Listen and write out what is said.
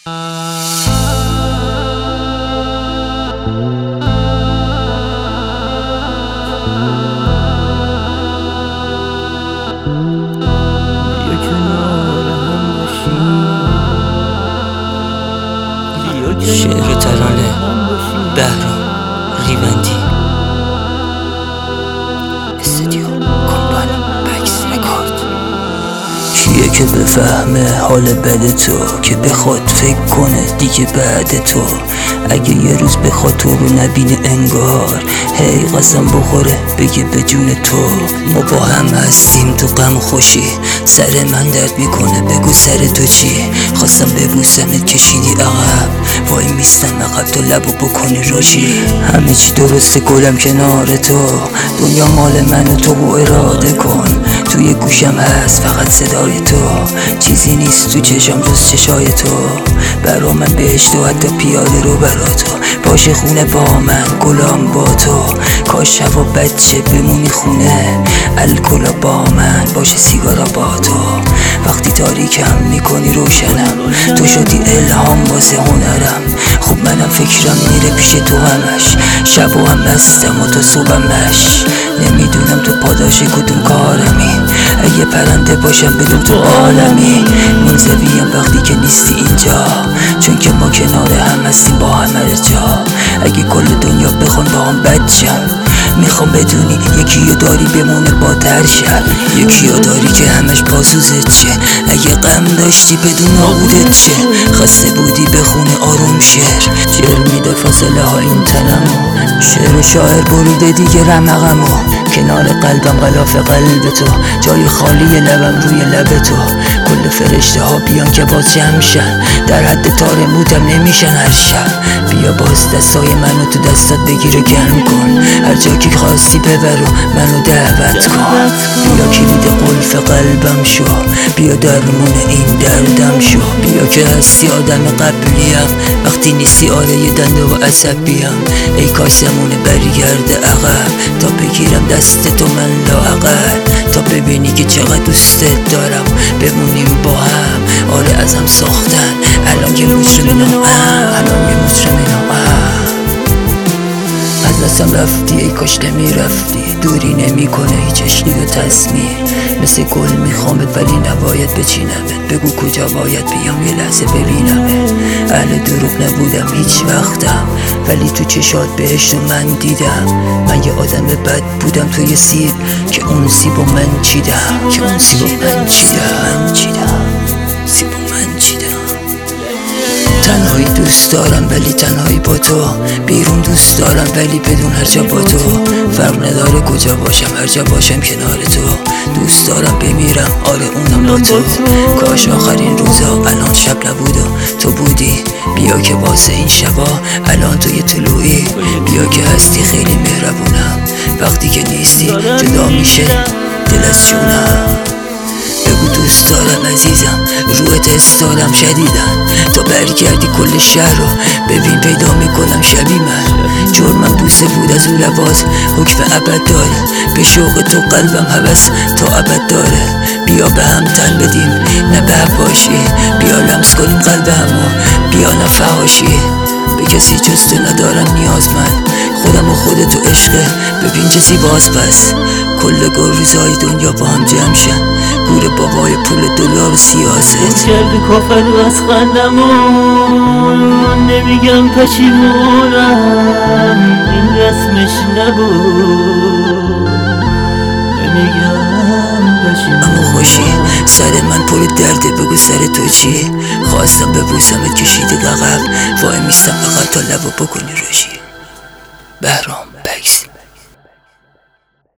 شعر و ترانه بهرام ریوندی، استودیو کمپانی بکس رکورد. کیه که بفهمه حال بد تو، که بخواد فکر کنه دیگه بعد تو؟ اگه یه روز بخواد تو رو نبینه انگار هی قسم بخوره بگه به جون تو. ما با هم هستیم تو غم و خوشی، سر من درد میکنه بگو سر تو چی؟ خواستم ببوسمت کشیدی عقب، وای میستم عقب تو لبو بکنی روشی. همه چی درسته گلم کنار تو، دنیا مال منو تو و اراده کن. توی گوشم هست فقط صدای تو، چیزی نیست تو چشم جز چشای تو. برا من بهشت و حتی پیاده رو برا تو، باشه خونه با من گلام با تو. کاش هوا بچه بمونی خونه، الکلا با من باشه سیگارا با تو. وقتی تاریکم میکنی روشنم، تو شدی الهام واسه هنرم. خب منم فکرم میره پیش تو همش، شب و هم بستم و تو صبحمش. نمیدونم تو پاداش کدوم کارمی، اگه پرنده باشم بدون تو عالمی. منزویم وقتی که نیستی اینجا، چون که ما کنار هم هستیم با همه جا. اگه کل دنیا بخون با هم بچم، میخوام بدونی یکی داری بمونه با ترشم. یکی داری که همش پاسوزت چه، اگه غم داشتی بدون نابودت چه. خسته بودی بخونه آروم شعر، جر میده فاصله ها این تنمو. شعر شاعر بریده دیگه رمقمو، کنار قلبم غلاف قلب تو. جای خالی لبم روی لب تو، کل فرشته ها بیان که باز جمع شن. در حد تار موتم نمیشن هر شب. بیا باز دستای منو تو دستات بگیر و گرم کن، هر جا که خواستی ببر و منو دعوت کن. بیا کلید قلف قلبم شو، بیا درمون این دردم شو. بیا که هستی آدم قبلیم، وقتی نیستی آره یه دنده و عصبیم. ای کاش زمونه برگرده عقب، تا بگیرم دست تو من لااقل. تا ببینی که چقدر دوستت دارم، بمونیم با هم آره ازم ساختن. الان که مجرمینم، الان که مجرمینم. از دستم رفتی ای کاش نمیرفتی، دوری نمی کنه هیچ عشقی و تصمیم. مثل گل میخوامت ولی نباید بچینمت، بگو کجا باید بیام یه لحظه ببینمت. اهل دروغ نبودم هیچ وقتم، ولی تو چشات بهشت من دیدم. من یه آدم بد بودم توی سیب، که اون سیبو من چیدم، که اون سیبو من چیدم. سیبو من چیدم. تنهایی دوست دارم ولی تنهایی با تو، بیرون دوست دارم ولی بدون هر جا با تو. فرق نداره کجا باشم هر جا باشم کنار تو. دوست دارم بمیرم آره اونم با تو. کاش آخرین روزا الان شب نبود و تو بودی. بیا که واسه این شبا الان تو یه طلوعی. بیا که هستی خیلی مهربونم، وقتی که نیستی جدا میشه دل از جونم. بگو دوست دارم عزیزم، روحت حس دارم شدیدن. تا برگردی کل شهر رو ببین پیدا میکنم شبی من. جرمم بوسه بود از اون لباس، حکم ابد داره. به شوق تو قلبم هوس تا ابد داره. بیا به هم تن بدیم نه به باشی، بیا لمس کنیم قلب همو، بیا نفحاشی. به کسی جز تو ندارم نیاز من، خودم و خودتو عشقه ببین چه زیباست. پس کل روزهای دنیا با هم جمع شن، گور بابای پول دلار و سیاست. کردی کافر و از خندمون، نمیگم پشیمونم این رسمش نبود. نمیگم پشیمونم اما خوشی سر من پر درده بگو سر تو چی؟ خواستم ببوسمت کشیدی عقب، وای میستم عقب تا لبو بکنی روشی. بهرام بکس.